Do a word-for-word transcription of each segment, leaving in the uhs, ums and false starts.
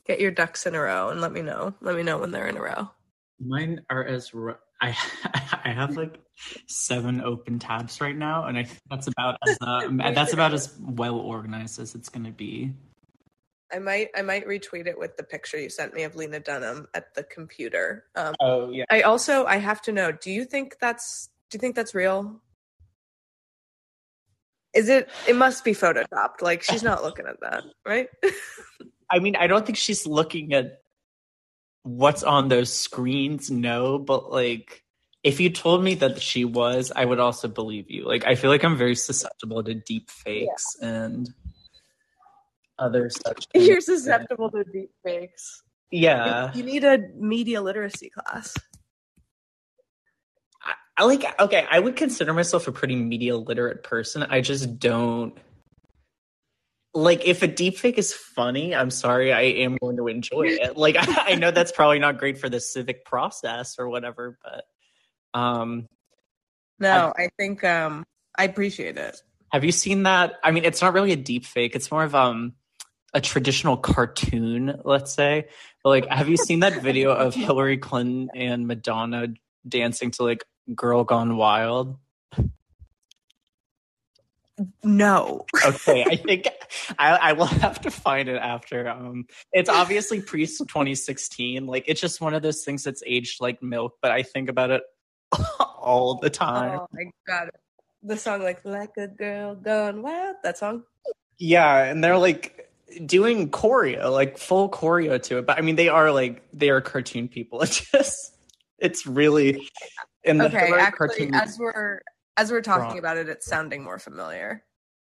get your ducks in a row and let me know. Let me know when they're in a row. Mine are as ro- I I have like seven open tabs right now, and I think that's about as uh, that's about as well organized as it's gonna be. I might I might retweet it with the picture you sent me of Lena Dunham at the computer. Um, oh yeah. I also I have to know. Do you think that's Do you think that's real? Is it? It must be photoshopped. Like she's not looking at that, right? I mean, I don't think she's looking at what's on those screens. No, but like, if you told me that she was, I would also believe you. Like, I feel like I'm very susceptible to deep fakes yeah. and other such. You're susceptible to deep fakes. Yeah, you, you need a media literacy class. I like, okay, I would consider myself a pretty media literate person. I just don't, like, if a deepfake is funny, I'm sorry, I am going to enjoy it. Like, I, I know that's probably not great for the civic process or whatever, but, um. No, I, I think, um, I appreciate it. Have you seen that? I mean, it's not really a deepfake. It's more of, um, a traditional cartoon, let's say. But, like, have you seen that video of Hillary Clinton and Madonna dancing to, like, Girl Gone Wild? No. Okay, I think I, I will have to find it after. Um, it's obviously pre twenty sixteen. Like, it's just one of those things that's aged like milk, but I think about it all the time. Oh, I got it. The song, like, like a girl gone wild, that song? Yeah, and they're, like, doing choreo, like, full choreo to it. But, I mean, they are, like, they are cartoon people. It's just, it's really... In the okay, actually, as we're as we're talking about it, it's sounding more familiar.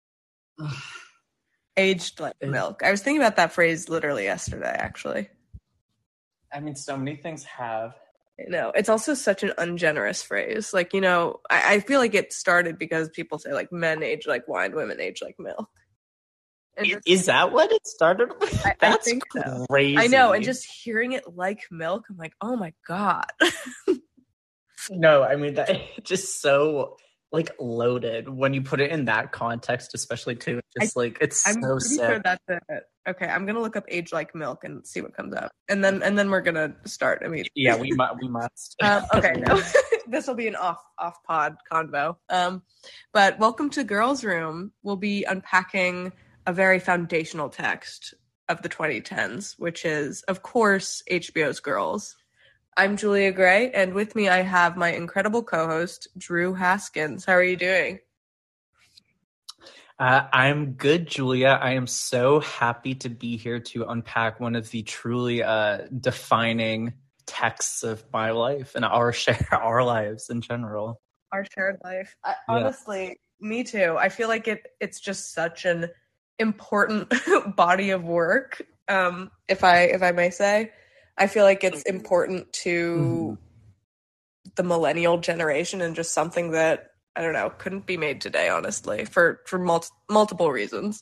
Aged like milk. I was thinking about that phrase literally yesterday, actually. I mean, so many things have. No, it's also such an ungenerous phrase. Like, you know, I, I feel like it started because people say, like, men age like wine, women age like milk. Is, is that what it started with? I, That's I think crazy. So. I know, and just hearing it like milk, I'm like, oh my God. No, I mean, that just so, like, loaded when you put it in that context, especially too. Just I, like, it's I'm so pretty sick. Sure that's it. Okay, I'm gonna look up age like milk and see what comes up, and then and then we're gonna start immediately. Yeah, we might. We must. um, okay, no. This will be an off off pod convo. Um, but welcome to Girls Room. We'll be unpacking a very foundational text of the twenty tens, which is, of course, H B O's Girls. I'm Julia Gray, and with me I have my incredible co-host, Drew Haskins. How are you doing? Uh, I'm good, Julia. I am so happy to be here to unpack one of the truly uh, defining texts of my life and our share, our lives in general. Our shared life. I, yeah. Honestly, me too. I feel like it. It's just such an important body of work, um, if I if I may say. I feel like it's important to mm-hmm. the millennial generation and just something that, I don't know, couldn't be made today, honestly, for, for mul- multiple reasons.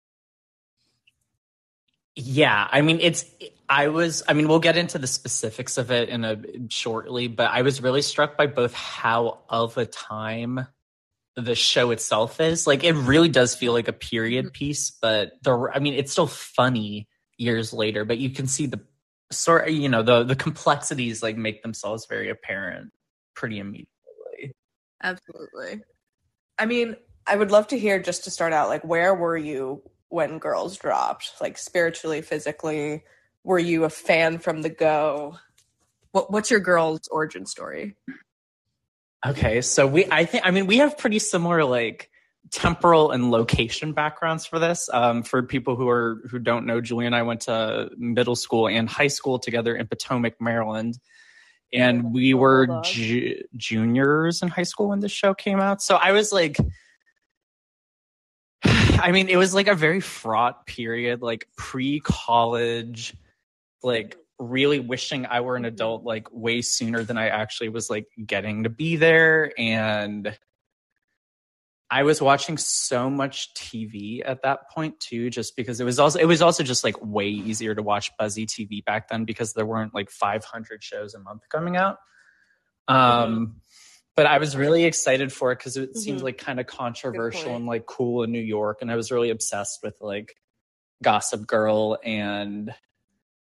Yeah, I mean, it's, I was, I mean, we'll get into the specifics of it in a shortly, but I was really struck by both how of a time the show itself is. Like, it really does feel like a period mm-hmm. piece, but the, I mean, it's still funny years later, but you can see the, sort you know the the complexities like make themselves very apparent pretty immediately. Absolutely. I mean, I would love to hear, just to start out, like, where were you when Girls dropped? Like, spiritually, physically, were you a fan from the go? What what's your Girls origin story? Okay, so we I think I mean we have pretty similar like temporal and location backgrounds for this. Um, for people who are who don't know, Julie and I went to middle school and high school together in Potomac, Maryland, and we were ju- juniors in high school when this show came out. So I was like, I mean, it was like a very fraught period, like pre-college, like really wishing I were an adult, like way sooner than I actually was like getting to be there. And I was watching so much T V at that point too, just because it was also it was also just like way easier to watch buzzy T V back then because there weren't like five hundred shows a month coming out. Um, mm-hmm. But I was really excited for it because it mm-hmm. seemed like kind of controversial and like cool in New York, and I was really obsessed with like Gossip Girl and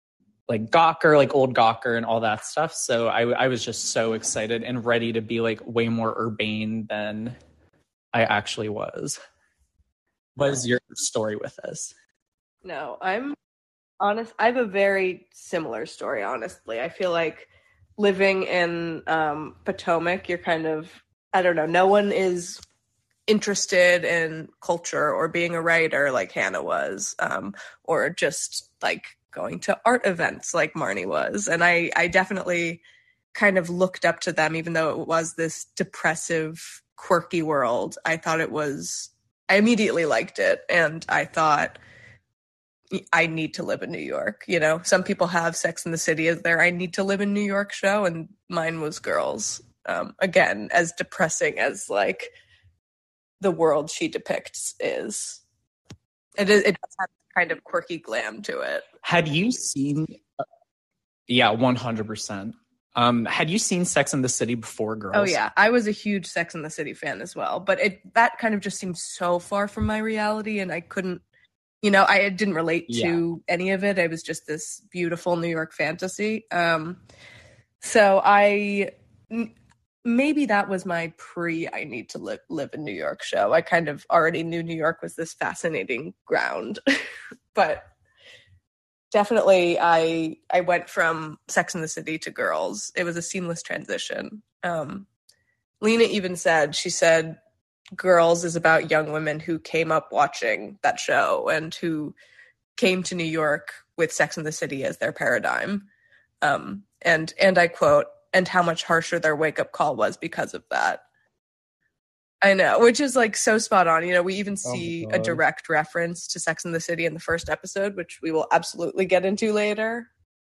like Gawker, like old Gawker and all that stuff. So I, I was just so excited and ready to be like way more urbane than I actually was. What is your story with this? No, I'm honest. I have a very similar story, honestly. I feel like living in um, Potomac, you're kind of, I don't know, no one is interested in culture or being a writer like Hannah was, um, or just like going to art events like Marnie was. And I, I definitely kind of looked up to them, even though it was this depressive, quirky world. I thought it was, I immediately liked it. And I thought, I need to live in New York. You know, some people have Sex and the City as their I need to live in New York show, and mine was Girls. Um, again, as depressing as like the world she depicts is. It is. It does have kind of quirky glam to it. Had you seen? Yeah, one hundred percent. Um, had you seen Sex and the City before Girls? Oh yeah, I was a huge Sex and the City fan as well, but it that kind of just seemed so far from my reality, and I couldn't. You know, I didn't relate to yeah. any of it. It was just this beautiful New York fantasy. Um, so I, maybe that was my pre I need to live, live in New York show. I kind of already knew New York was this fascinating ground. But definitely I, I went from Sex and the City to Girls. It was a seamless transition. Um, Lena even said, she said, Girls is about young women who came up watching that show and who came to New York with Sex and the City as their paradigm. Um, and and I quote, and how much harsher their wake-up call was because of that. I know, which is like so spot on. You know, we even see oh a direct reference to Sex and the City in the first episode, which we will absolutely get into later.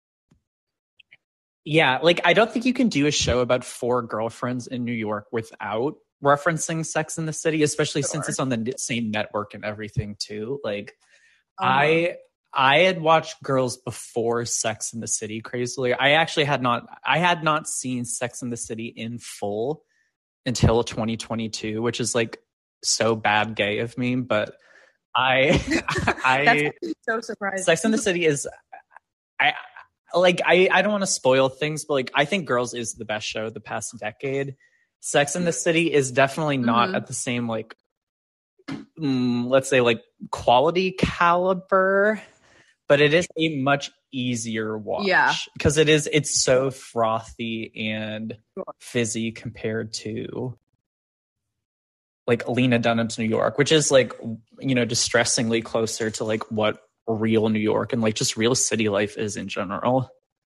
Yeah, like I don't think you can do a show about four girlfriends in New York without referencing Sex and the City, especially sure. since it's on the same network and everything too. Like uh-huh. I I had watched Girls before Sex and the City, crazily. I actually had not I had not seen Sex and the City in full until twenty twenty-two, which is like so bad gay of me, but I I That's so surprising. Sex and the City is I like I I don't want to spoil things, but like I think Girls is the best show of the past decade. Sex and the City is definitely not mm-hmm. at the same, like, mm, let's say, like, quality caliber, but it is a much easier watch. Yeah. Because it is, it's so frothy and fizzy compared to, like, Lena Dunham's New York, which is, like, you know, distressingly closer to, like, what real New York and, like, just real city life is in general.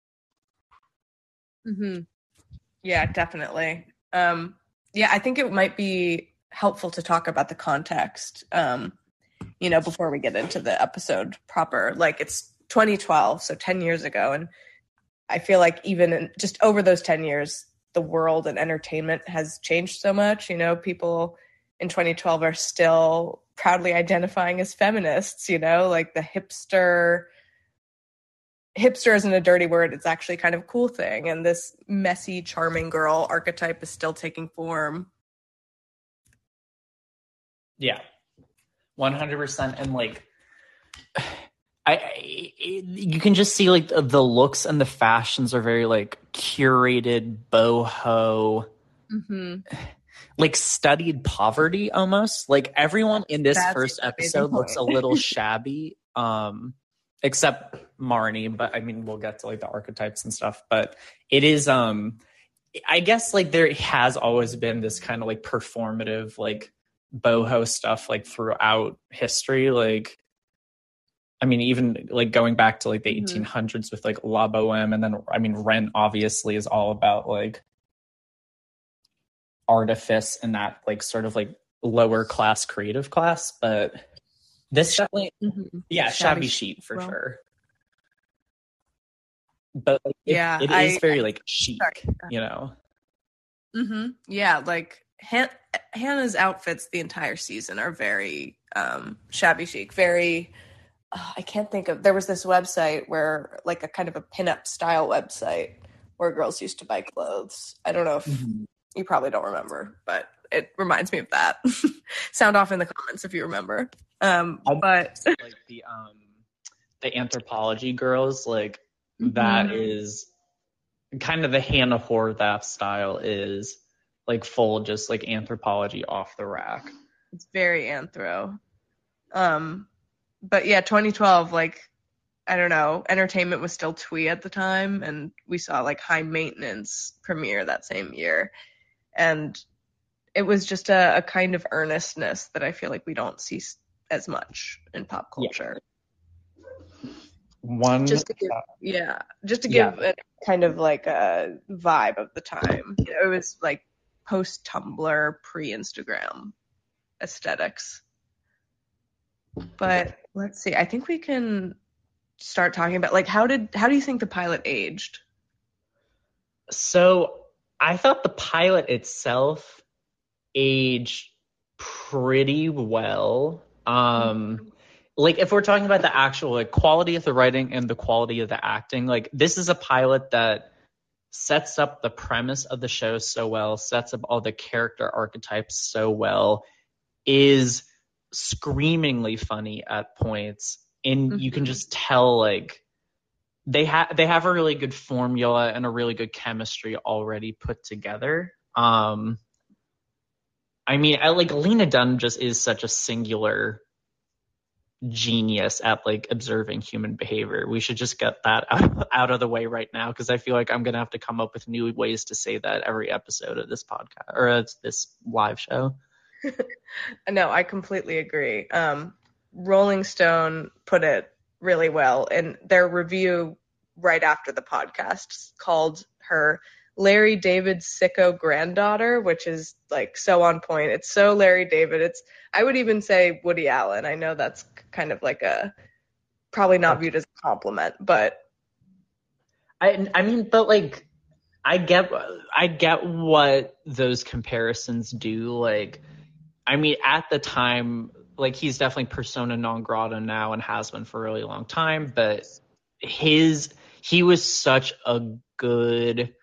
Mm-hmm. Yeah, definitely. Um, yeah, I think it might be helpful to talk about the context, um, you know, before we get into the episode proper. Like, it's twenty twelve, so ten years ago. And I feel like even in, just over those ten years, the world and entertainment has changed so much. You know, people in twenty twelve are still proudly identifying as feminists, you know, like the hipster... hipster isn't a dirty word. It's actually kind of a cool thing. And this messy, charming girl archetype is still taking form. Yeah, one hundred percent. And like, I, I you can just see like the looks and the fashions are very like curated, boho, mm-hmm. like studied poverty almost. Like everyone in this That's first episode looks a little shabby. Um, Except Marnie, but I mean, we'll get to like the archetypes and stuff. But it is, um, I guess, like there has always been this kind of like performative, like boho stuff, like throughout history. Like, I mean, even like going back to like the mm-hmm. eighteen hundreds with like La Boheme, and then I mean, Rent obviously is all about like artifice and that like sort of like lower class creative class, but. This definitely, mm-hmm. yeah, shabby, shabby chic for well. sure. But like, it, yeah, it is I, very like chic, sorry. you know. Mm-hmm. Yeah, like Han- Hannah's outfits the entire season are very um, shabby chic. Very, uh, I can't think of. There was this website where, like, a kind of a pinup style website where girls used to buy clothes. I don't know if mm-hmm. you probably don't remember, but it reminds me of that. Sound off in the comments if you remember. Um, but like the um, the Anthropologie girls, like Mm-hmm. that is kind of the Hannah Horvath style, is like full just like anthropology off the rack. It's very anthro. Um, but yeah, twenty twelve, like, I don't know, Entertainment was still twee at the time, and we saw like High Maintenance premiere that same year. And it was just a, a kind of earnestness that I feel like we don't see as much in pop culture. Yeah. One, just to give, yeah, just to yeah. give a kind of like a vibe of the time. You know, it was like post Tumblr, pre Instagram aesthetics. But let's see. I think we can start talking about like how did how do you think the pilot aged? So I thought the pilot itself aged pretty well. Um, like if we're talking about the actual like quality of the writing and the quality of the acting, like this is a pilot that sets up the premise of the show so well, sets up all the character archetypes so well, is screamingly funny at points, and mm-hmm. you can just tell like they have they have a really good formula and a really good chemistry already put together. Um, I mean, I like Lena Dunham just is such a singular genius at like observing human behavior. We should just get that out, out of the way right now, because I feel like I'm gonna have to come up with new ways to say that every episode of this podcast or uh, this live show. No, I completely agree. Um, Rolling Stone put it really well in their review right after the podcast, called her Larry David's sicko granddaughter, which is like so on point. It's so Larry David. It's I would even say Woody Allen. I know that's kind of like a probably not viewed as a compliment, but I I mean, but like I get I get what those comparisons do. Like, I mean, at the time, like he's definitely persona non grata now and has been for a really long time, but his he was such a good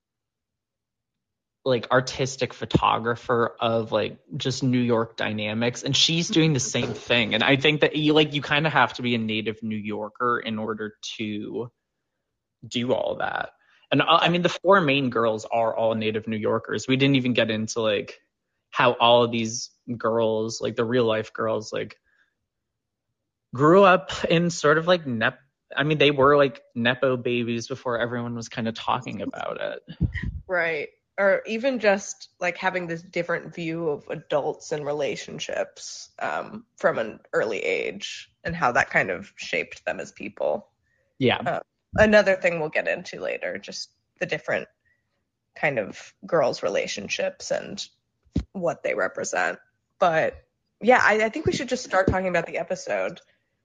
like artistic photographer of like just New York dynamics, and she's doing the same thing. And I think that you like you kind of have to be a native New Yorker in order to do all that. And uh, I mean, the four main girls are all native New Yorkers. We didn't even get into like how all of these girls, like the real life girls, like grew up in sort of like nep I mean, they were like nepo babies before everyone was kind of talking about it. Right. Or even just like having this different view of adults and relationships um, from an early age, and how that kind of shaped them as people. Yeah. Uh, another thing we'll get into later, just the different kind of girls' relationships and what they represent. But yeah, I, I think we should just start talking about the episode.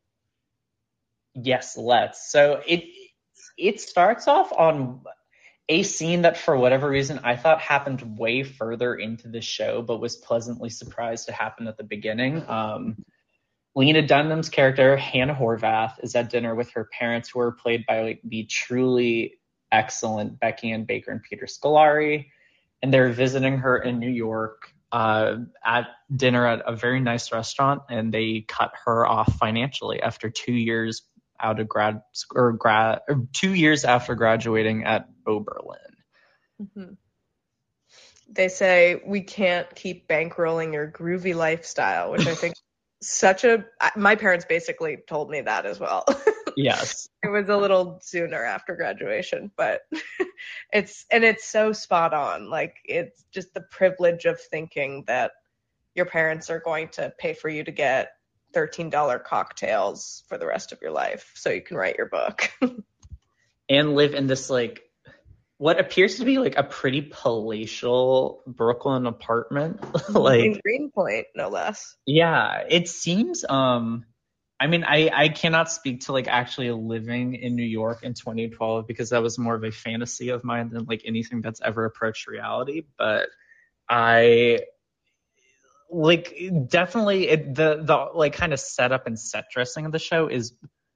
Yes, let's. So it it starts off on a scene that for whatever reason I thought happened way further into the show, but was pleasantly surprised to happen at the beginning. Um, Lena Dunham's character, Hannah Horvath, is at dinner with her parents, who are played by like, the truly excellent Becky Ann Baker and Peter Scolari, and they're visiting her in New York uh, at dinner at a very nice restaurant, and they cut her off financially after two years out of grad or grad or two years after graduating at Oberlin. Mm-hmm. They say we can't keep bankrolling your groovy lifestyle, which I think such a my parents basically told me that as well. Yes. It was a little sooner after graduation, but it's and it's so spot on. Like, it's just the privilege of thinking that your parents are going to pay for you to get thirteen dollars cocktails for the rest of your life so you can write your book. And live in this like what appears to be like a pretty palatial Brooklyn apartment. Like in Greenpoint, no less. Yeah, it seems um I mean I I cannot speak to like actually living in New York in twenty twelve, because that was more of a fantasy of mine than like anything that's ever approached reality, but I like definitely it, the the like kind of setup and set dressing of the show is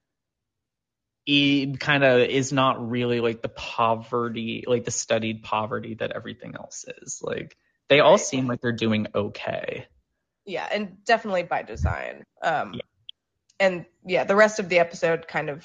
it kind of is not really like the poverty, like the studied poverty that everything else is. Like they all seem like they're doing okay. Yeah, and definitely by design. Um, yeah. And yeah, the rest of the episode kind of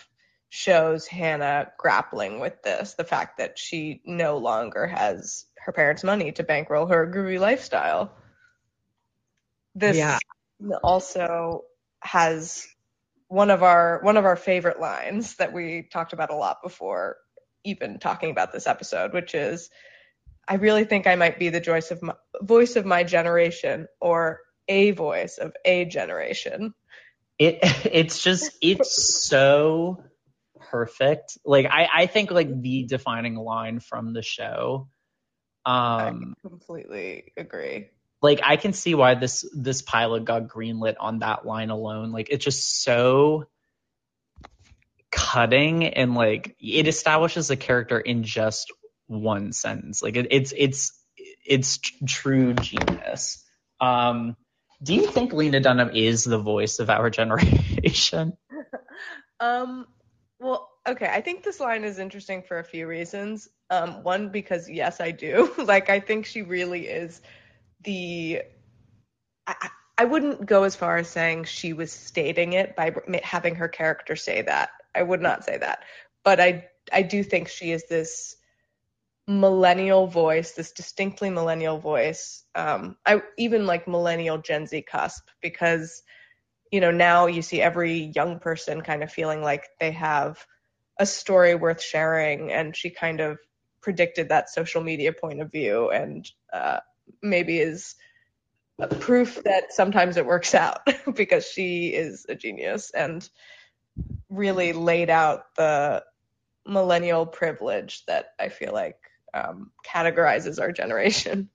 shows Hannah grappling with this, the fact that she no longer has her parents' money to bankroll her groovy lifestyle. This Yeah. also has one of our one of our favorite lines that we talked about a lot before even talking about this episode, which is, I really think I might be the voice of my, voice of my generation, or a voice of a generation. It it's just it's so perfect. Like I I think like the defining line from the show. Um I completely agree. Like I can see why this this pilot got greenlit on that line alone. Like it's just so cutting, and like it establishes a character in just one sentence. Like it, it's it's it's tr- true genius. Um, do you think Lena Dunham is the voice of our generation? um, well, okay. I think this line is interesting for a few reasons. Um, one, because yes, I do. Like, I think she really is the. I, I wouldn't go as far as saying she was stating it by having her character say that. I would not say that, but I I do think she is this millennial voice, this distinctly millennial voice. Um, I even like millennial Gen Z cusp, because you know now you see every young person kind of feeling like they have a story worth sharing, and she kind of predicted that social media point of view, and uh, maybe is proof that sometimes it works out because she is a genius and really laid out the millennial privilege that I feel like um, categorizes our generation.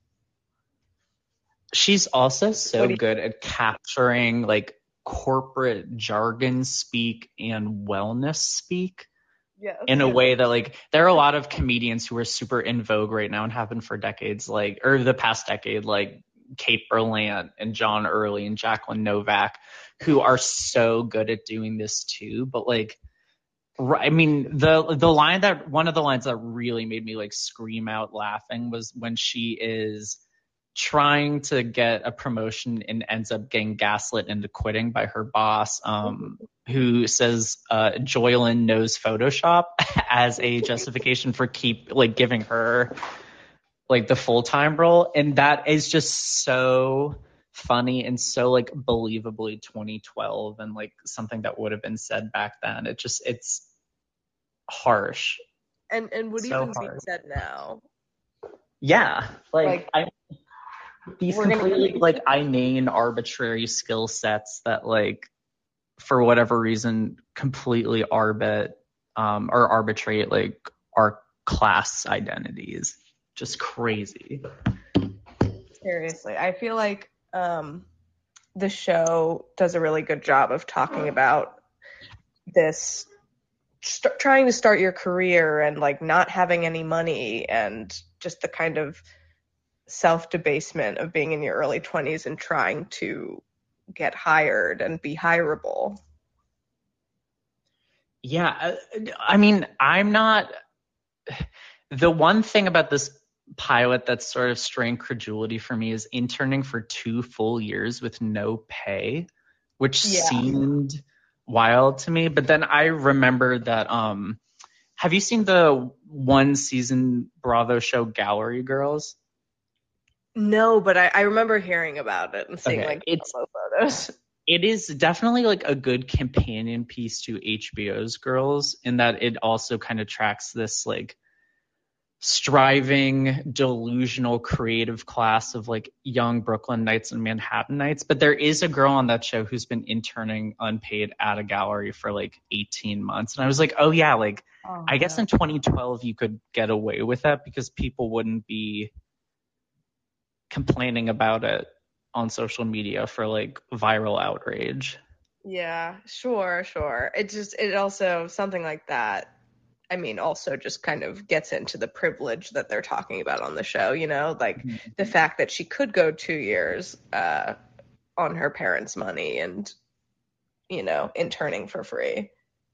She's also so good at capturing like corporate jargon speak and wellness speak. Yes. In a way that like there are a lot of comedians who are super in vogue right now and have been for decades, like or the past decade, like Kate Berlant and John Early and Jacqueline Novak, who are so good at doing this too. But like, I mean, the the line that one of the lines that really made me like scream out laughing was when she is trying to get a promotion and ends up getting gaslit into quitting by her boss, um, who says uh, Joylyn knows Photoshop as a justification for keep like giving her like the full-time role. And that is just so funny and so like believably twenty twelve and like something that would have been said back then. It just it's harsh. And and would so even harsh. Be said now. Yeah. Like, like I these completely gonna... like inane arbitrary skill sets that like for whatever reason completely arbit um or arbitrate like our class identities. Just crazy. Seriously, I feel like um the show does a really good job of talking about this st- trying to start your career and like not having any money, and just the kind of self-debasement of being in your early twenties and trying to get hired and be hireable. Yeah, I mean, I'm not... The one thing about this pilot that's sort of strained credulity for me is interning for two full years with no pay, which yeah. seemed wild to me. But then I remember that... um have you seen the one season Bravo show Gallery Girls? No, but I, I remember hearing about it and seeing okay. like it's photos. It is definitely like a good companion piece to H B O's Girls, in that it also kind of tracks this like striving, delusional, creative class of like young Brooklynites and Manhattanites. But there is a girl on that show who's been interning unpaid at a gallery for like eighteen months. And I was like, oh yeah, like oh, I guess in twenty twelve you could get away with that because people wouldn't be complaining about it on social media for like viral outrage. Yeah, sure, sure. It just, it also, something like that, I mean, also just kind of gets into the privilege that they're talking about on the show, you know, like mm-hmm. the fact that she could go two years uh, on her parents' money and, you know, interning for free.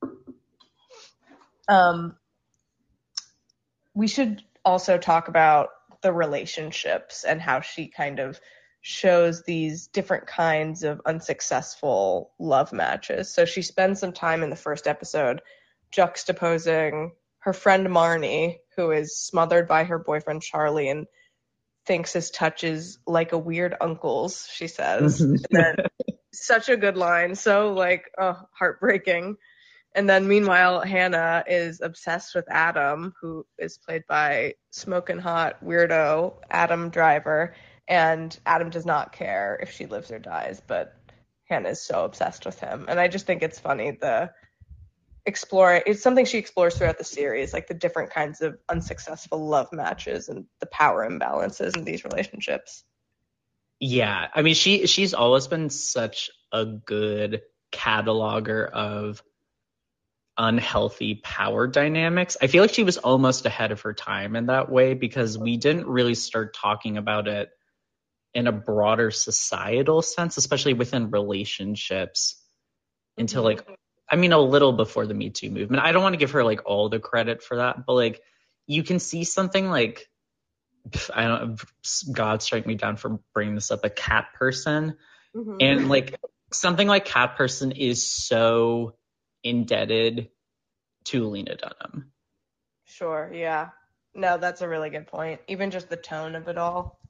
Um, we should also talk about the relationships and how she kind of shows these different kinds of unsuccessful love matches. So she spends some time in the first episode juxtaposing her friend Marnie, who is smothered by her boyfriend Charlie and thinks his touch is like a weird uncle's, she says. And then such a good line, so like oh, heartbreaking. And then meanwhile, Hannah is obsessed with Adam, who is played by smoking hot weirdo Adam Driver. And Adam does not care if she lives or dies, but Hannah is so obsessed with him. And I just think it's funny, the exploring, it's something she explores throughout the series, like the different kinds of unsuccessful love matches and the power imbalances in these relationships. Yeah, I mean, she she's always been such a good cataloger of unhealthy power dynamics. I feel like she was almost ahead of her time in that way, because we didn't really start talking about it in a broader societal sense, especially within relationships, mm-hmm. until like, I mean, a little before the Me Too movement. I don't want to give her like all the credit for that, but like you can see something like, I don't, God strike me down for bringing this up, a Cat Person. Mm-hmm. And like something like Cat Person is so indebted to Lena Dunham. Sure, yeah. No, that's a really good point. Even just the tone of it all.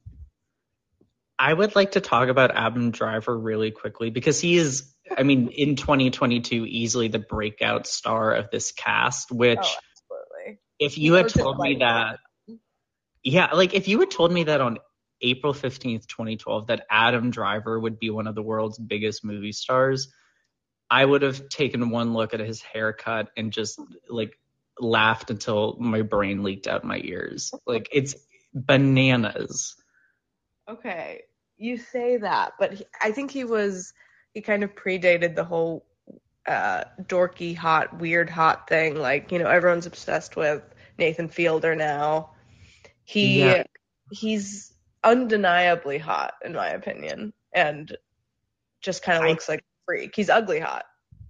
I would like to talk about Adam Driver really quickly, because he is, I mean, in twenty twenty-two, easily the breakout star of this cast, which oh, absolutely. If you he had told me that, yeah, like if you had told me that on April fifteenth, twenty twelve, that Adam Driver would be one of the world's biggest movie stars, I would have taken one look at his haircut and just like laughed until my brain leaked out my ears. Like it's bananas. Okay, you say that, but he, I think he was, he kind of predated the whole uh, dorky, hot, weird, hot thing. Like, you know, everyone's obsessed with Nathan Fielder now. He yeah. He's undeniably hot, in my opinion, and just kind of looks like a freak. He's ugly hot.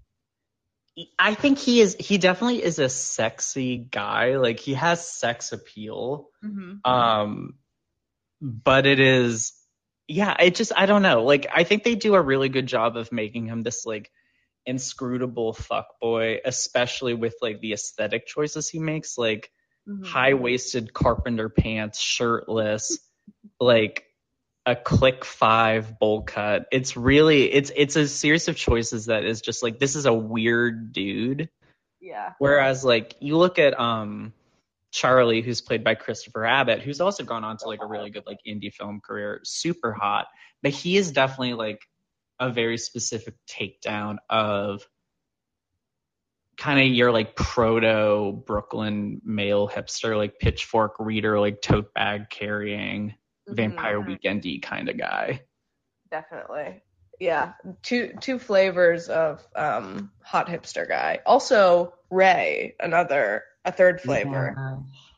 I think he is, he definitely is a sexy guy. Like, he has sex appeal. Mm-hmm. Um, but it is, yeah, it just, I don't know. Like, I think they do a really good job of making him this, like, inscrutable fuckboy, especially with, like, the aesthetic choices he makes. Like, mm-hmm. high-waisted carpenter pants, shirtless, like, a click five bowl cut. It's really, it's it's a series of choices that is just like, this is a weird dude. Yeah. Whereas, like, you look at um Charlie, who's played by Christopher Abbott, who's also gone on to like a really good like indie film career, super hot, but he is definitely like a very specific takedown of kind of your like proto Brooklyn male hipster, like pitchfork reader, like tote bag carrying, mm-hmm. Vampire Weekend-y kind of guy. Definitely. Yeah. Two two flavors of um hot hipster guy. Also Ray, another a third flavor. Yeah.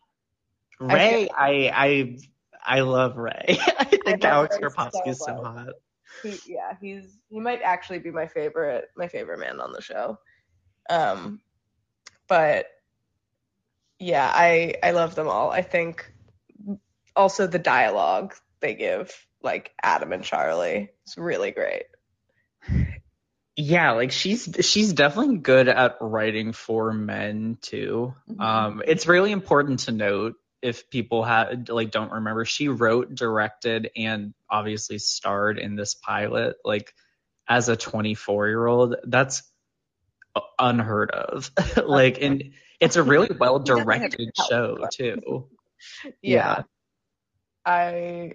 Ray, I, I I I love Ray. I think I Alex Karpovsky is so hot. He, yeah, he's he might actually be my favorite my favorite man on the show. Um but yeah, I I love them all. I think also the dialogue they give, like Adam and Charlie, is really great. Yeah, like she's she's definitely good at writing for men too. Mm-hmm. Um, it's really important to note, if people have like don't remember, she wrote, directed, and obviously starred in this pilot. Like as a twenty-four year old, that's unheard of. Like, and it's a really well directed show too. Yeah. yeah, I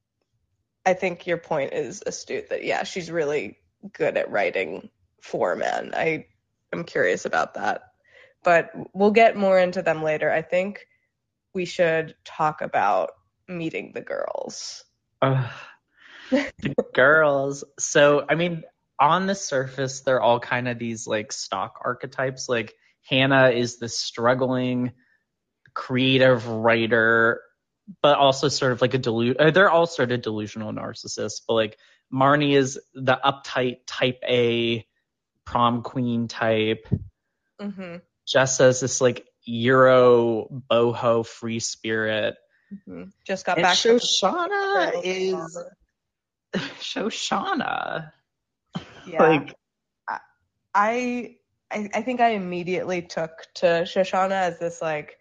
I think your point is astute. That yeah, she's really good at writing for men. I am curious about that, but we'll get more into them later. I think we should talk about Meeting the Girls. Uh, the girls. So, I mean, on the surface, they're all kind of these like stock archetypes. Like Hannah is the struggling creative writer, but also sort of like a delu- they're all sort of delusional narcissists, but like Marnie is the uptight type A prom queen type. Mm-hmm. Jessa is this like Euro boho free spirit. Mm-hmm. Just got and back. Shoshana to- is Shoshana. Yeah. Like I I, I think I immediately took to Shoshana as this like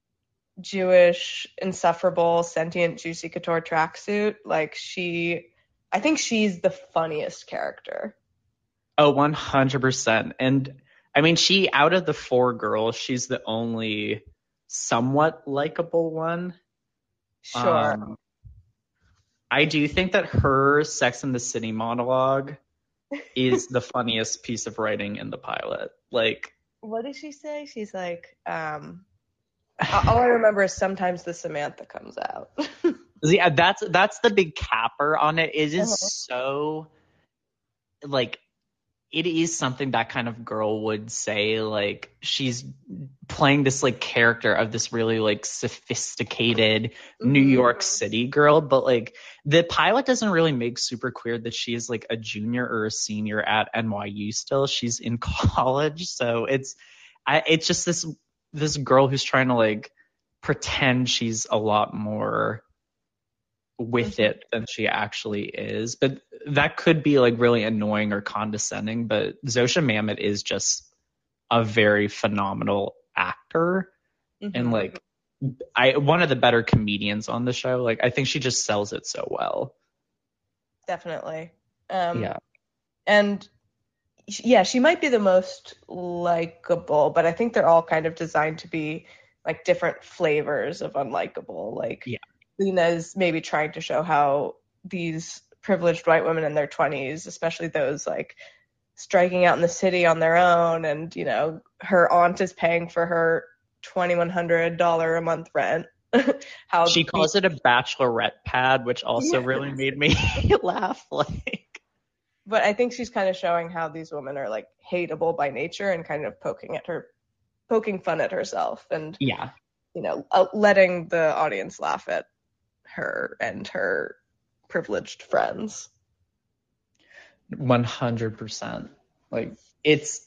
Jewish, insufferable, sentient Juicy Couture tracksuit. Like she, I think she's the funniest character. Oh, one hundred percent. And I mean, she, out of the four girls, she's the only somewhat likable one. Sure. Um, I do think that her Sex and the City monologue is the funniest piece of writing in the pilot. Like, what did she say? She's like, um, all I remember is sometimes the Samantha comes out. yeah, that's that's the big capper on it. It is Uh-huh. so like it is something that kind of girl would say. Like she's playing this like character of this really like sophisticated mm-hmm. New York City girl, but like the pilot doesn't really make super clear that she is like a junior or a senior at N Y U still. She's in college, so it's I it's just this this girl who's trying to like pretend she's a lot more with mm-hmm. it than she actually is. But that could be like really annoying or condescending, but Zosia Mamet is just a very phenomenal actor mm-hmm. and like I one of the better comedians on the show. Like I think she just sells it so well. Definitely. Um yeah. And yeah, she might be the most likable, but I think they're all kind of designed to be like different flavors of unlikable. Like yeah. Lena's maybe trying to show how these privileged white women in their twenties, especially those like striking out in the city on their own, and you know her aunt is paying for her twenty-one hundred dollars a month rent. How she calls it a bachelorette pad, which also yeah. really made me laugh. Like, but I think she's kind of showing how these women are like hateable by nature and kind of poking at her, poking fun at herself, and yeah, you know, uh, letting the audience laugh at her and her privileged friends. one hundred percent. Like it's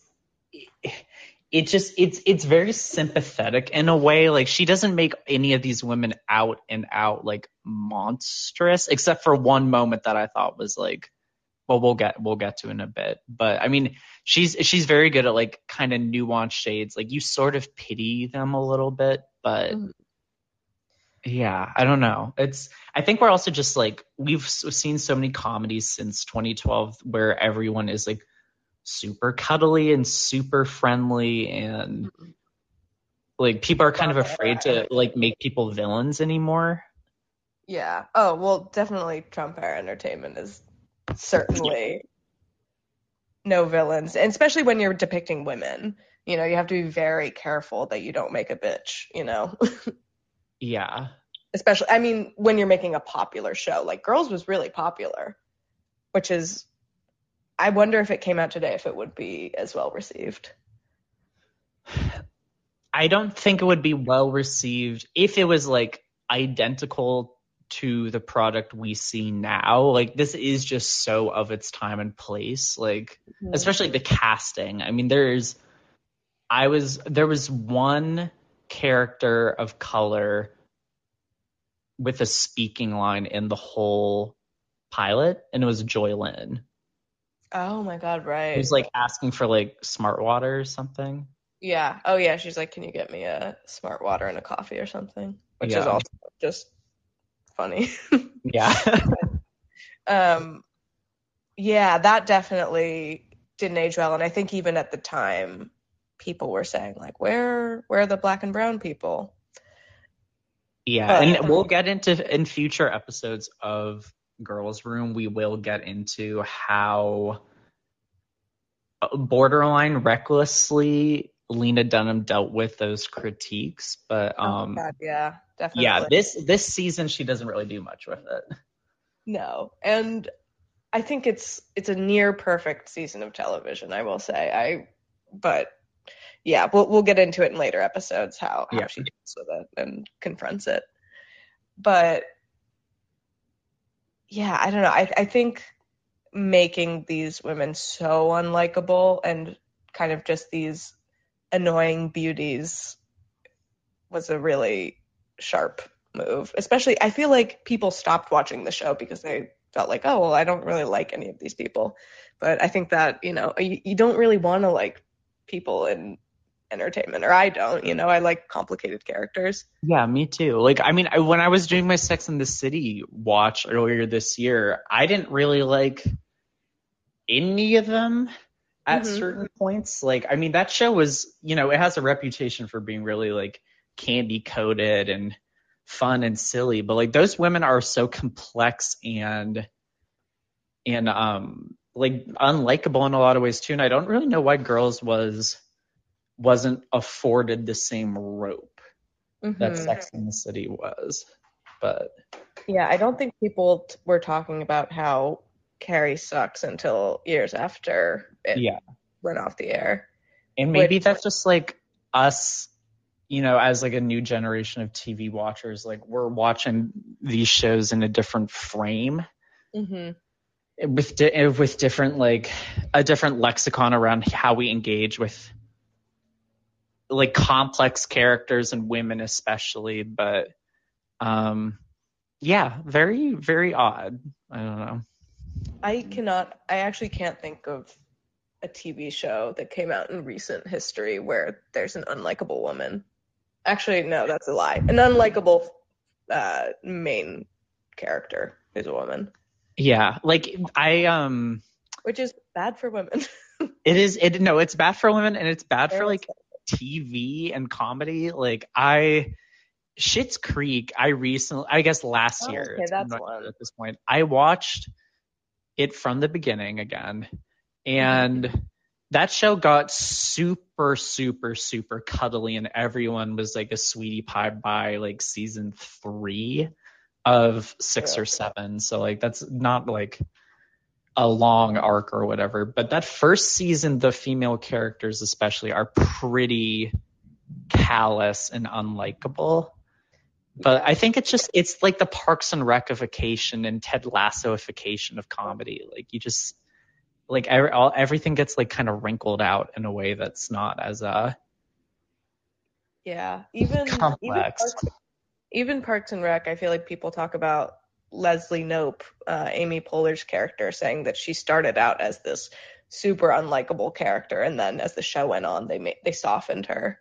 it just it's it's very sympathetic in a way. Like she doesn't make any of these women out and out like monstrous, except for one moment that I thought was like, well, we'll get we'll get to in a bit. But I mean, she's she's very good at like kind of nuanced shades. Like you sort of pity them a little bit, but mm-hmm. yeah, I don't know. It's I think we're also just like we've seen so many comedies since twenty twelve where everyone is like super cuddly and super friendly, and like people are kind of afraid to like make people villains anymore. Yeah. Oh, well, definitely Trump era entertainment is certainly no villains, and especially when you're depicting women, you know, you have to be very careful that you don't make a bitch, you know. Yeah. Especially, I mean, when you're making a popular show, like Girls was really popular, which is, I wonder if it came out today, if it would be as well received. I don't think it would be well received if it was like identical to the product we see now. Like this is just so of its time and place, like mm-hmm. especially the casting. I mean, there's, I was, there was one character of color with a speaking line in the whole pilot, and it was Joy Lynn. Oh my God, right. Who's like asking for like smart water or something. Yeah. Oh yeah, she's like, can you get me a smart water and a coffee or something? Which yeah. is also just funny. Yeah. um, yeah, that definitely didn't age well, and I think even at the time, people were saying like, where, where are the black and brown people? Yeah, but, and we'll get into in future episodes of Girls Room. We will get into how borderline recklessly Lena Dunham dealt with those critiques, but um, oh God, yeah, definitely. Yeah, this this season she doesn't really do much with it. No, and I think it's it's a near perfect season of television, I will say. I, but yeah, we'll we'll get into it in later episodes how how yeah. she deals with it and confronts it. But yeah, I don't know. I I think making these women so unlikable and kind of just these annoying beauties was a really sharp move. Especially, I feel like people stopped watching the show because they felt like, oh, well, I don't really like any of these people. But I think that, you know, you, you don't really want to like people in entertainment, or I don't, you know, I like complicated characters. Yeah, me too. Like, I mean, I, when I was doing my Sex and the City watch earlier this year, I didn't really like any of them at Mm-hmm. certain points. Like, I mean, that show was, you know, it has a reputation for being really like candy coated and fun and silly, but like those women are so complex and and um like unlikable in a lot of ways too. And I don't really know why Girls was wasn't afforded the same rope Mm-hmm. that Sex and the City was. But yeah, I don't think people t- were talking about how Carrie sucks until years after it yeah, went off the air. and maybe Which, that's just like us, you know, as like a new generation of T V watchers, like we're watching these shows in a different frame. mm-hmm. with di- with different like a different lexicon around how we engage with like complex characters and women especially, but um yeah, very very odd. I don't know. I cannot, I actually can't think of a T V show that came out in recent history where there's an unlikable woman. Actually, no, that's a lie. An unlikable uh, main character is a woman, Yeah, like I um which is bad for women. it is it no, it's bad for women and it's bad for Very like T V and comedy. Like I Schitt's Creek, I recently, I guess last Oh, year, okay, it's been that's like one. at this point, I watched it from the beginning again, and mm-hmm. that show got super, super, super cuddly, and everyone was like a sweetie pie by like season three of six yeah. or seven. So like that's not like a long arc or whatever, but that first season, the female characters especially are pretty callous and unlikable. But I think it's just, it's like the Parks and Recification and Ted Lassoification of comedy. Like you just, like every, all, everything gets like kind of wrinkled out in a way that's not as uh yeah, even complex. Even Parks, even Parks and Rec, I feel like people talk about Leslie Knope, uh, Amy Poehler's character, saying that she started out as this super unlikable character, and then as the show went on, they made, they softened her.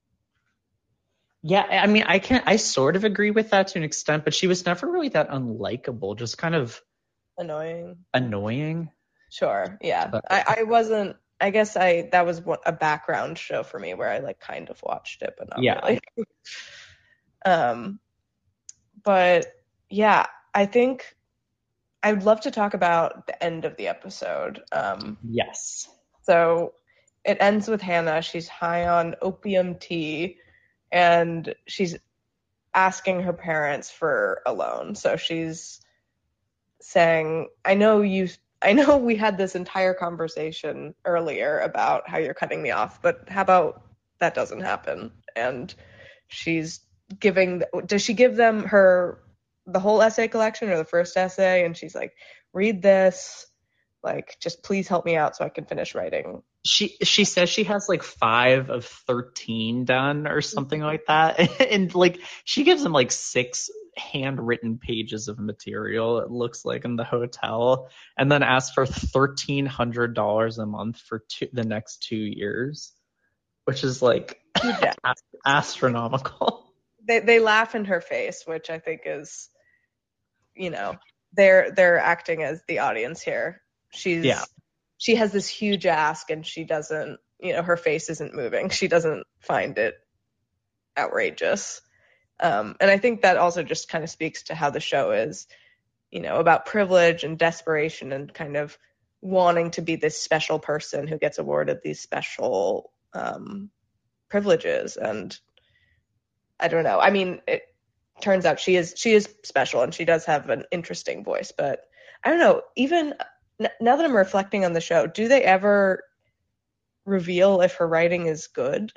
Yeah, I mean, I can I sort of agree with that to an extent, but she was never really that unlikable, just kind of annoying. Annoying. Sure, yeah. But, I, I wasn't, I guess I, that was what, a background show for me where I like kind of watched it, but not yeah. really. um, but yeah, I think I would love to talk about the end of the episode. Um, yes. So it ends with Hannah. She's high on opium tea, and she's asking her parents for a loan. So she's saying, I know you, I know we had this entire conversation earlier about how you're cutting me off, but how about that doesn't happen? And she's giving, does she give them her, the whole essay collection or the first essay? And she's like, read this, like, just please help me out so I can finish writing. She she says she has like five of thirteen done or something like that. And like she gives them like six handwritten pages of material, it looks like, in the hotel, and then asks for thirteen hundred dollars a month for two, the next two years, which is like yeah. astronomical. They they laugh in her face, which I think is, you know, they're they're acting as the audience here. She's yeah. She has this huge ask and she doesn't, you know, her face isn't moving. She doesn't find it outrageous. Um, and I think that also just kind of speaks to how the show is, you know, about privilege and desperation and kind of wanting to be this special person who gets awarded these special um, privileges. And I don't know. I mean, it turns out she is she is special and she does have an interesting voice. But I don't know, even now that I'm reflecting on the show, do they ever reveal if her writing is good?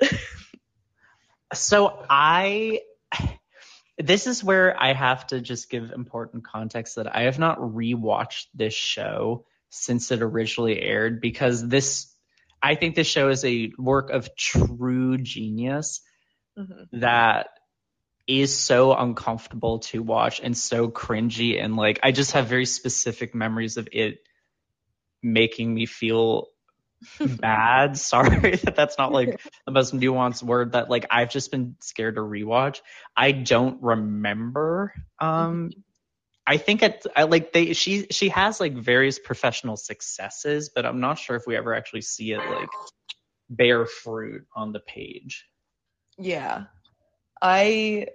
So I, this is where I have to just give important context that I have not rewatched this show since it originally aired, because this, I think this show is a work of true genius mm-hmm. that is so uncomfortable to watch and so cringy. And like, I just have very specific memories of it making me feel bad. Sorry that that's not like the most nuanced word that like I've just been scared to rewatch. I don't remember. Um, I think it I like they she she has like various professional successes, but I'm not sure if we ever actually see it like bear fruit on the page. Yeah. I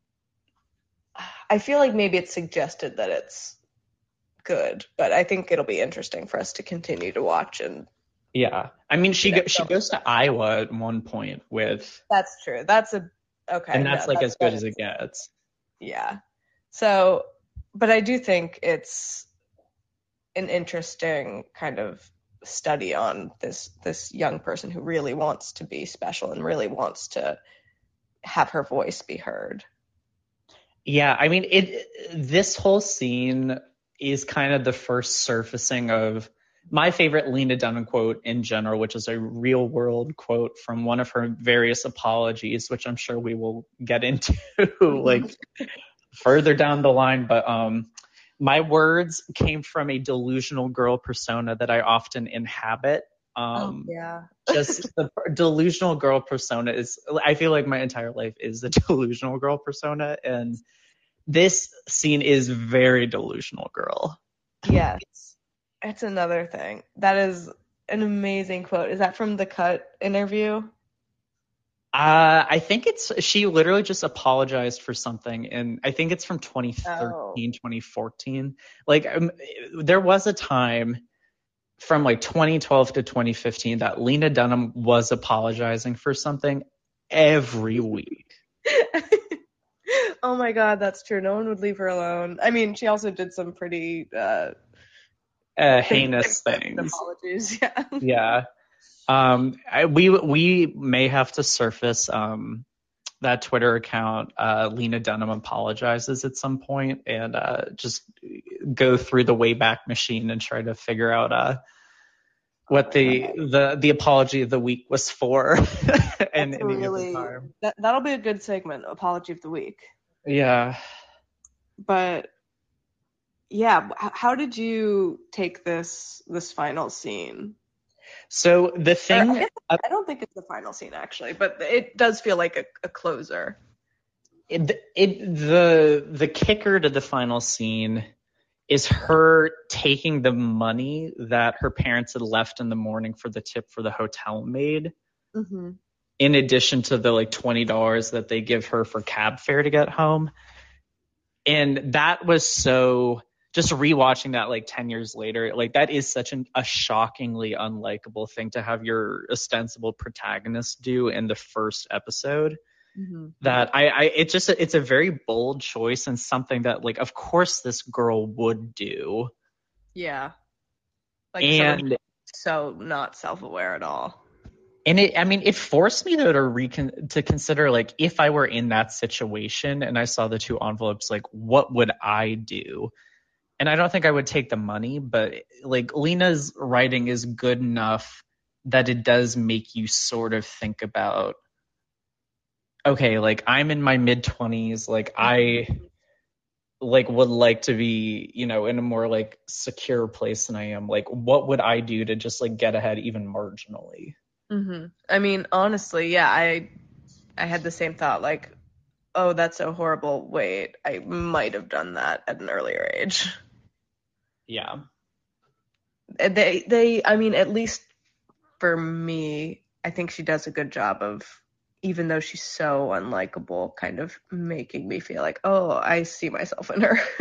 I feel like maybe it's suggested that it's good, but I think it'll be interesting for us to continue to watch and Yeah. I mean, she you know, go, she goes to Iowa at one point with, that's true. That's a okay, and that's no, like that's as good that as it is, gets. yeah. So, but I do think it's an interesting kind of study on this this young person who really wants to be special and really wants to have her voice be heard. Yeah, I mean, it this whole scene is kind of the first surfacing of my favorite Lena Dunham quote in general, which is a real world quote from one of her various apologies, which I'm sure we will get into like further down the line. But um, my words came from a delusional girl persona that I often inhabit. Um, Oh, yeah. just the delusional girl persona is, I feel like my entire life is the delusional girl persona. And this scene is very delusional girl. Yes. It's another thing. That is an amazing quote. Is that from the Cut interview? Uh, I think it's, she literally just apologized for something, and I think it's from twenty thirteen, Oh. twenty fourteen. Like, um, there was a time from like twenty twelve to twenty fifteen that Lena Dunham was apologizing for something every week. Oh my God, that's true. No one would leave her alone. I mean, she also did some pretty uh Uh, things heinous things. apologies. Yeah. Yeah. Um, I, we we may have to surface um that Twitter account, uh, Lena Dunham apologizes at some point, and uh, just go through the Wayback Machine and try to figure out uh, what Oh the the the apology of the week was for. And That's a any given really time. that that'll be a good segment, apology of the week. Yeah. But yeah, h- how did you take this this final scene? So the Or I thing, guess uh, I don't think it's the final scene actually, but it does feel like a, a closer. it, it the the kicker to the final scene is her taking the money that her parents had left in the morning for the tip for the hotel maid, Mm-hmm. in addition to the like twenty dollars that they give her for cab fare to get home. And that was so, just rewatching that like ten years later, like that is such an, a shockingly unlikable thing to have your ostensible protagonist do in the first episode. Mm-hmm. That I, I it just it's a very bold choice, and something that like of course this girl would do. Yeah, like someone And so not self-aware at all. and it, I mean, it forced me though to recon to consider, like, if I were in that situation and I saw the two envelopes, like what would I do? And I don't think I would take the money, but like Lena's writing is good enough that it does make you sort of think about, okay, like I'm in my mid twenties, like I like would like to be, you know, in a more like secure place than I am. Like, what would I do to just like get ahead even marginally? Mm-hmm. I mean, honestly, yeah, I I had the same thought, like, oh, that's so horrible. Wait, I might have done that at an earlier age. Yeah. They they I mean, at least for me, I think she does a good job of, even though she's so unlikable, kind of making me feel like, oh, I see myself in her.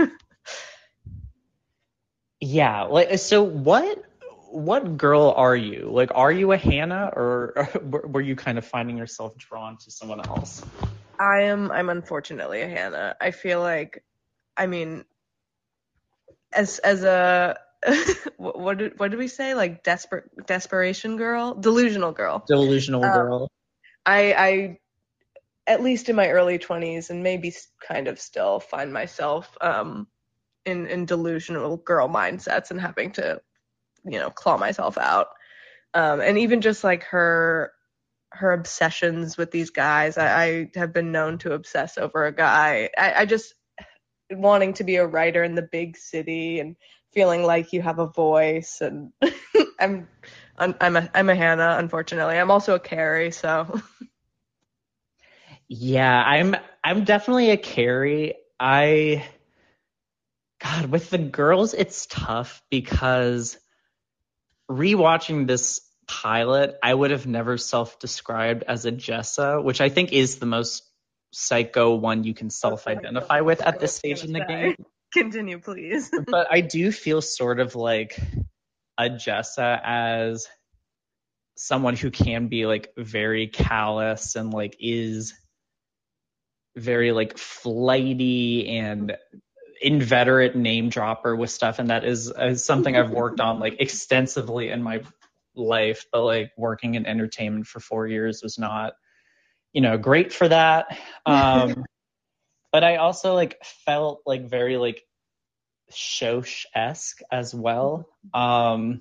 Yeah, like so what what girl are you? Like are you a Hannah, or, or were you kind of finding yourself drawn to someone else? I am I'm unfortunately a Hannah. I feel like, I mean, as as a what what did what did we say? Like desperate desperation girl, delusional girl. Delusional Um, girl. I I at least in my early twenties and maybe kind of still find myself um in in delusional girl mindsets and having to, you know, claw myself out. Um, and even just like her her obsessions with these guys. I, I have been known to obsess over a guy. I, I just wanting to be a writer in the big city and feeling like you have a voice, and I'm I'm I'm a I'm a Hannah, unfortunately. I'm also a Carrie, so Yeah, I'm I'm definitely a Carrie. I God, with the girls, it's tough because rewatching this pilot, I would have never self-described as a Jessa, which I think is the most psycho one you can self-identify with at this stage in the game. Continue, please. But I do feel sort of like a Jessa as someone who can be like very callous and like is very like flighty and inveterate name dropper with stuff, and that is, is something I've worked on like extensively in my life, but like working in entertainment for four years was not, you know, great for that. Um, but I also like felt like very like Shosh-esque as well. Um,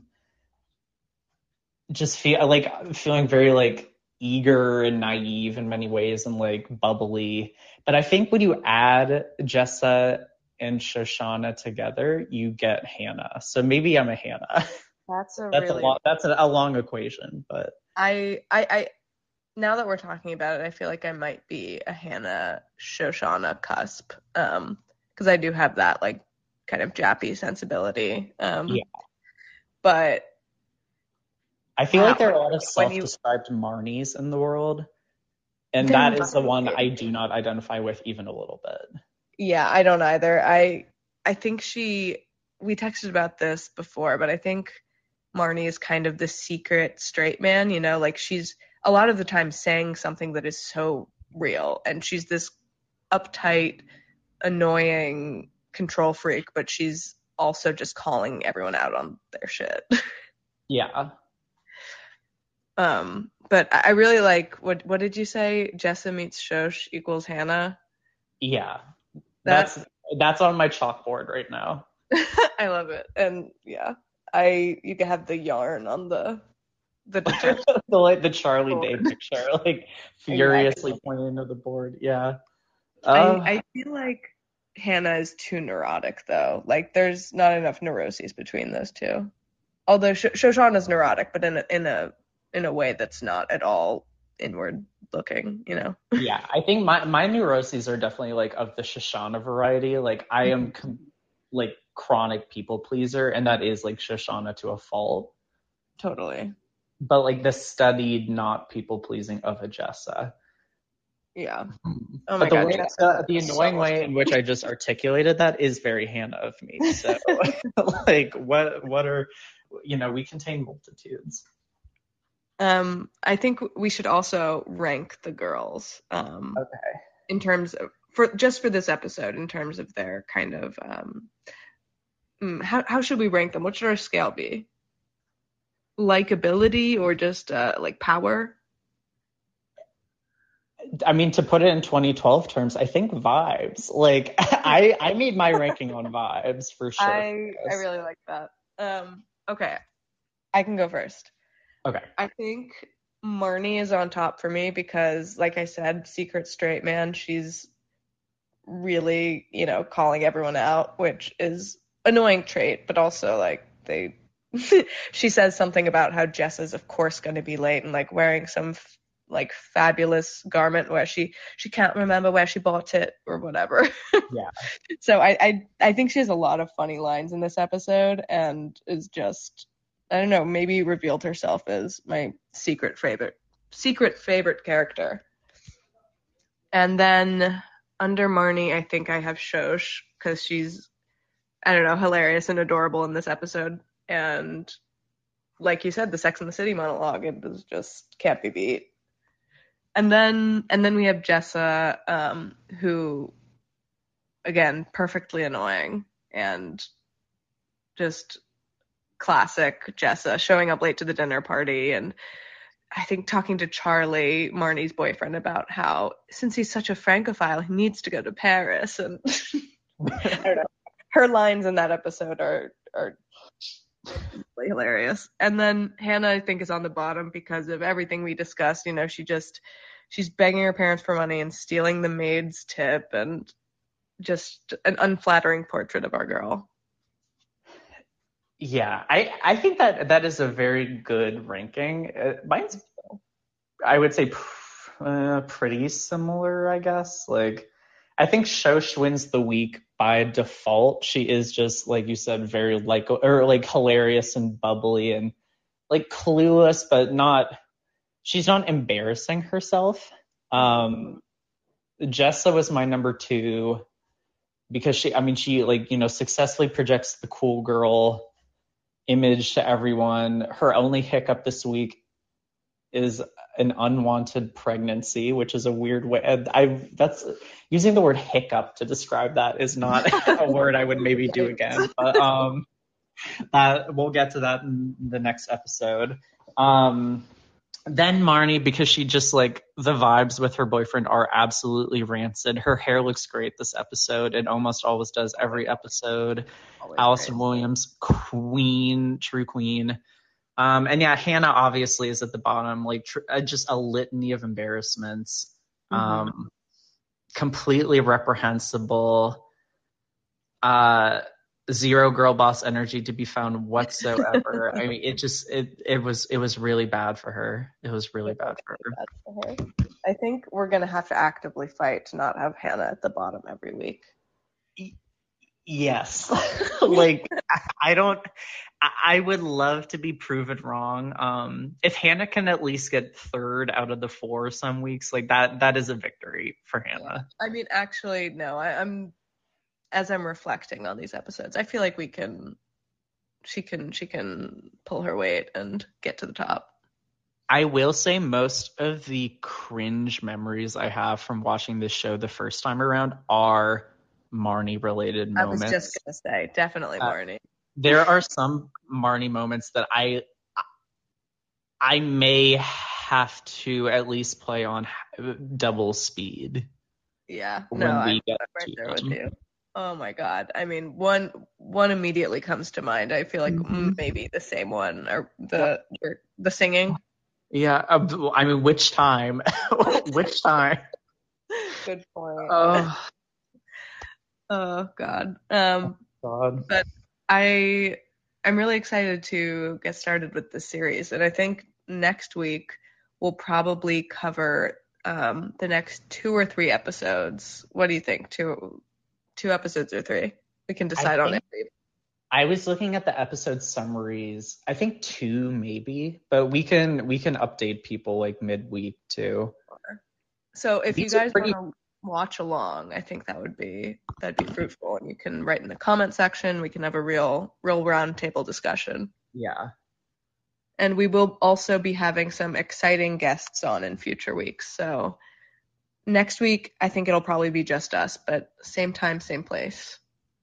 just feel like feeling very like eager and naive in many ways and like bubbly. But I think when you add Jessa and Shoshana together, you get Hannah. So maybe I'm a Hannah. That's a That's really a long that's a, a long equation, but I I I now that we're talking about it, I feel like I might be a Hannah Shoshana cusp. Um, because I do have that like kind of jappy sensibility. Um, yeah. But I feel wow, like there are a lot of when you self-described Marnies in the world, and there that is the must one I be. do not identify with even a little bit. Yeah, I don't either. I I think she we texted about this before, but I think Marnie is kind of the secret straight man, you know, like she's a lot of the time saying something that is so real, and she's this uptight, annoying control freak, but she's also just calling everyone out on their shit. Yeah. Um, but I I really like what what did you say? Jessa meets Shosh equals Hannah. Yeah. That That's that's on my chalkboard right now. I love it. And yeah, I you can have the yarn on the the detergent. the like the Charlie Day board. picture, like furiously Exactly. pointing to the board. Yeah. I Uh I feel like Hannah is too neurotic though. Like there's not enough neuroses between those two. Although Sh- Shoshana's neurotic, but in a, in a in a way that's not at all inward looking, you know. yeah, I think my my neuroses are definitely like of the Shoshana variety. Like I am com- like chronic people pleaser, and that is like Shoshana to a fault. Totally. But like the studied not people pleasing of a Jessa. Yeah. Oh But my the God, way Jessica the, the is so annoying way in which I just articulated that is very Hannah of me. So like what what are you know, we contain multitudes. Um, I think we should also rank the girls, um, Okay. in terms of for just for this episode, in terms of their kind of um, mm, how how should we rank them? What should our scale be? Likability or just uh, like power? I mean, to put it in twenty twelve terms, I think vibes. Like, I I made my ranking on vibes for sure. I I really like that. Um, okay, I can go first. Okay. I think Marnie is on top for me because, like I said, secret straight man. She's really, you know, calling everyone out, which is annoying trait, but also like they she says something about how Jess is of course going to be late and like wearing some f- like fabulous garment where she she can't remember where she bought it or whatever. Yeah. So I, I I think she has a lot of funny lines in this episode and is just I don't know, maybe revealed herself as my secret favorite secret favorite character. And then under Marnie, I think I have Shosh because she's, I don't know, hilarious and adorable in this episode. And like you said, the Sex and the City monologue, it was just can't be beat. And then and then we have Jessa, um, who again, perfectly annoying and just classic Jessa showing up late to the dinner party and I think talking to Charlie, Marnie's boyfriend, about how since he's such a Francophile, he needs to go to Paris. And I don't know. Her lines in that episode are are really hilarious. And then Hannah, I think, is on the bottom because of everything we discussed. You know, she just she's begging her parents for money and stealing the maid's tip, and just an unflattering portrait of our girl. Yeah, I I think that that is a very good ranking. Uh, mine's, I would say, pr- uh, pretty similar, I guess. Like, I think Shosh wins the week by default. She is just, like you said, very like or like hilarious and bubbly and like clueless, but not. She's not embarrassing herself. Um, Jessa was my number two because she, I mean, she like you know successfully projects the cool girl image to everyone. Her only hiccup this week is an unwanted pregnancy, which is a weird way. I that's using the word hiccup to describe that is not a word I would maybe do again. But um, that we'll get to that in the next episode. Um, then Marnie, because she just like the vibes with her boyfriend are absolutely rancid. Her hair looks great this episode. It almost always does every episode. Always Allison great. Williams, queen, true queen. Um, and yeah, Hannah obviously is at the bottom, like tr- uh, just a litany of embarrassments, um, mm-hmm. completely reprehensible, uh, zero girl boss energy to be found whatsoever. I mean, it just it it was it was really bad for her. It was really it bad, was for, really her. bad for her. I think we're gonna have to actively fight to not have Hannah at the bottom every week. Yes, like I don't. I would love to be proven wrong. Um, if Hannah can at least get third out of the four some weeks, like that, that is a victory for Hannah. I mean, actually, no. I, I'm as I'm reflecting on these episodes, I feel like we can. She can. She can pull her weight and get to the top. I will say most of the cringe memories I have from watching this show the first time around are Marnie related moments. I was just gonna say, definitely Marnie. Uh, there are some Marnie moments that I I may have to at least play on double speed. Yeah, no, I'm, I'm right there them. with you. Oh my god! I mean, one one immediately comes to mind. I feel like mm-hmm. maybe the same one or the yep. the singing. Yeah, uh, I mean, which time? which time? Good point. Oh, oh god. Um, god. But I I'm really excited to get started with this series, and I think next week we'll probably cover um, the next two or three episodes. What do you think? Two two episodes or three? We can decide on it. I was looking at the episode summaries. I think two maybe, but we can we can update people like midweek too. So if These you guys pretty... want to watch along, I think that would be that'd be fruitful, and you can write in the comment section. We can have a real real round table discussion. Yeah. And we will also be having some exciting guests on in future weeks. So next week, I think it'll probably be just us, but same time, same place.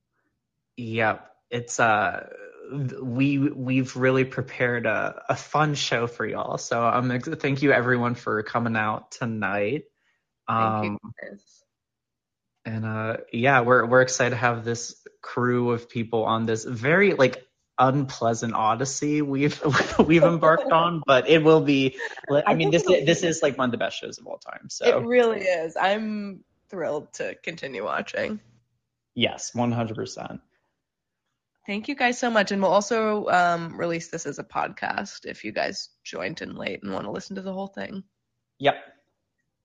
Yep. It's uh we we've really prepared a, a fun show for y'all. So um thank you everyone for coming out tonight. Um thank you guys. And uh yeah, we're we're excited to have this crew of people on this very like unpleasant odyssey we've we've embarked on, but it will be I, I mean this this is like one of the best shows of all time. So it really is. I'm thrilled to continue watching. Yes, one hundred percent. Thank you guys so much. And we'll also um, release this as a podcast if you guys joined in late and want to listen to the whole thing. Yep.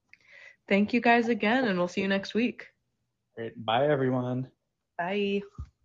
Thank you guys again, and we'll see you next week. Great. Bye, everyone. Bye.